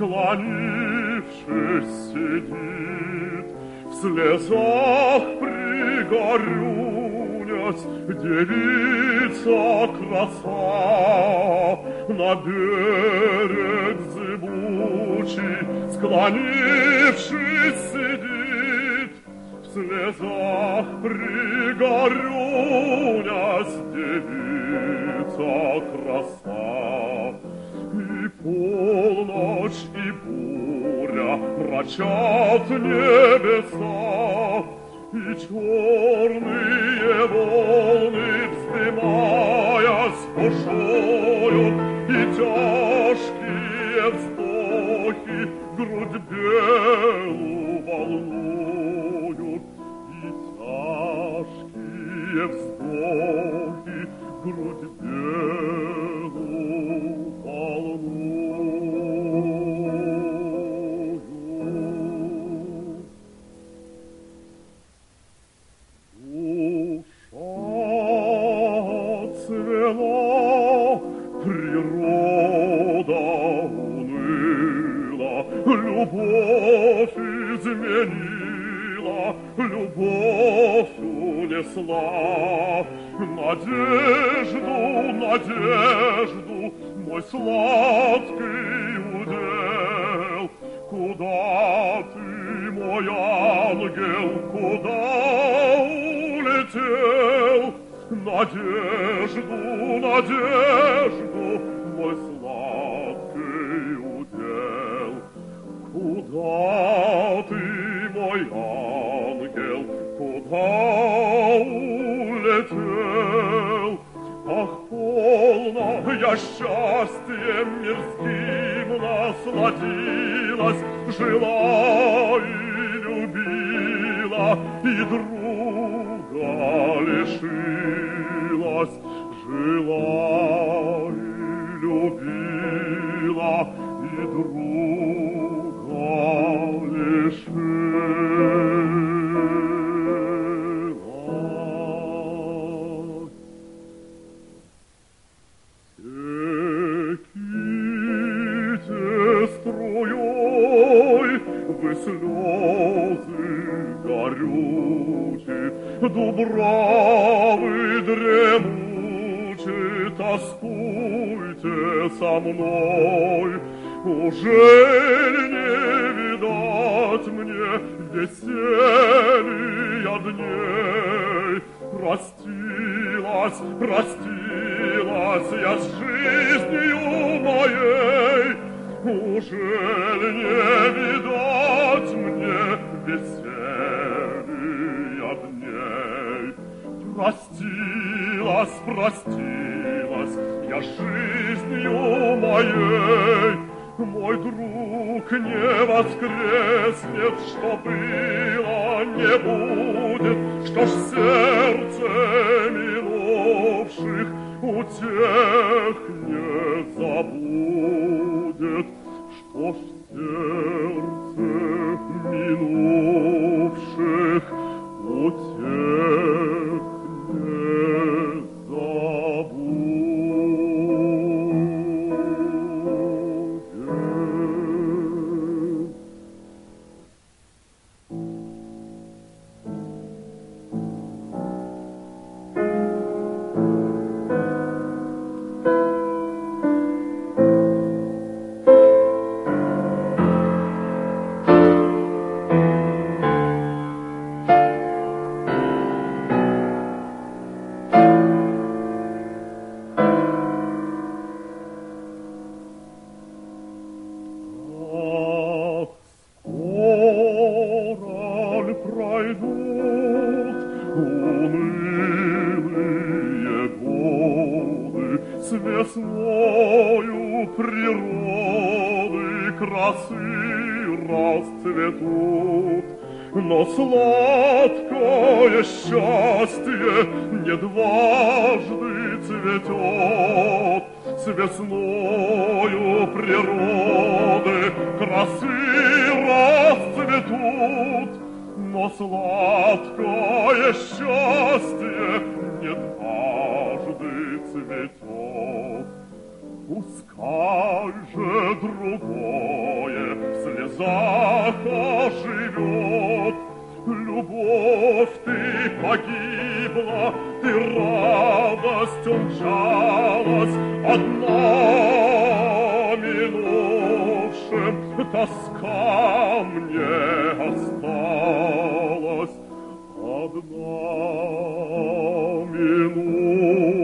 склонившись, сидит, в слезах пригорюнясь, девица краса, на берег зыбучий, склонившись, сидит, в слезах пригорюнясь, девица краса. И полночь, и буря мрачат небеса, и черные волны, вздымаясь, бушуют, и тяжкие вздохи грудь белую волнуют, и тяжкие вздохи грудь белую волнуют. Душа цвела, природа уныла, любовь изменила, любовь унесла. Надежду, надежду, мой сладкий удел, куда ты, мой ангел, куда улетел? Надежду, надежду, мой сладкий удел, куда ты, мой ангел, куда улетел? Ах, полно, я счастьем мирским насладилась, жила и любила, и друга лишилась, жила и любила, и друга лишилась. Теките струей вы слезы горючие, дубравы дремучие, тоскуйте со мной. Ужель не видать мне веселья дней? Простилась, простилась я с жизнью моей. Ужель не видать мне веселья дней? Простилась, простилась я с жизнью моей. Мой друг не воскреснет, что было, не будет, что ж сердце минувших утех не забудет, что ж сердце минувших утех не забудет. Пройдут унылые годы с весною природы, красы расцветут, но сладкое счастье не дважды цветет. С весною природы красы расцветут, но сладкое счастье не дважды цветет. Пускай же другое слезах оживет. Любовь, ты погибла, ты радость умчалась, одна минувшим тоска мне осталась, одна минувшим.